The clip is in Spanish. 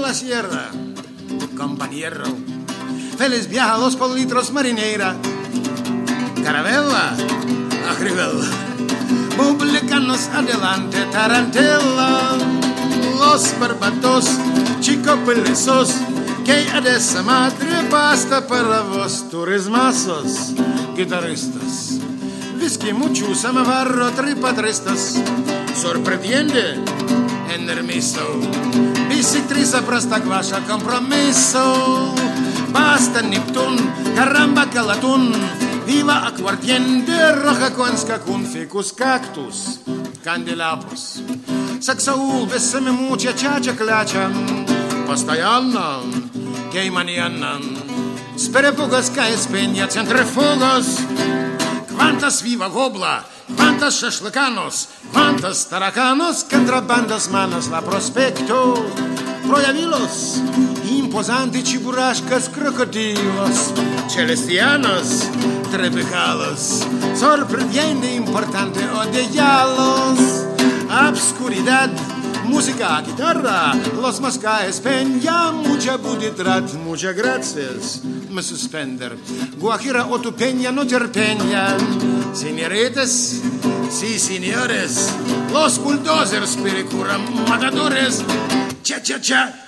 la sierra, compañero. Feliz viaje a los politros marinera. Caravella, Agrivella. Publicanos adelante, tarantela. Los barbatos, chicopelizos, que a esa madre basta para vos, turismasos, guitarristas. Whisky, mucho, samovar, tripadristas. Sorprende, enermiso. Biciclista, prostagvasha, compromiso. Basta, Neptun, caramba, calatun. Viva aguardiente, roja con scacun, ficus, cactus, candelabros. Саксаул, бессами мучачача кляча, постоянно, кейманьяна, с перепугас каеспенья центрифугас, квантас вива вобла, квантас шашлыканос, квантас тараканос, контрабандас манос la prospecto, proyavilos, imposanti chiburashkas crocodilos, celestianos, trepijalos, sorprendente importante odeyalos. Obscuridad, música, guitarra, los mascaes, peña, mucha buditrat, muchas gracias, me suspender. Guajira o tu peña no terpeña. Señoritas, sí, señores, los bulldozers, pericuram, matadores, cha, cha, cha.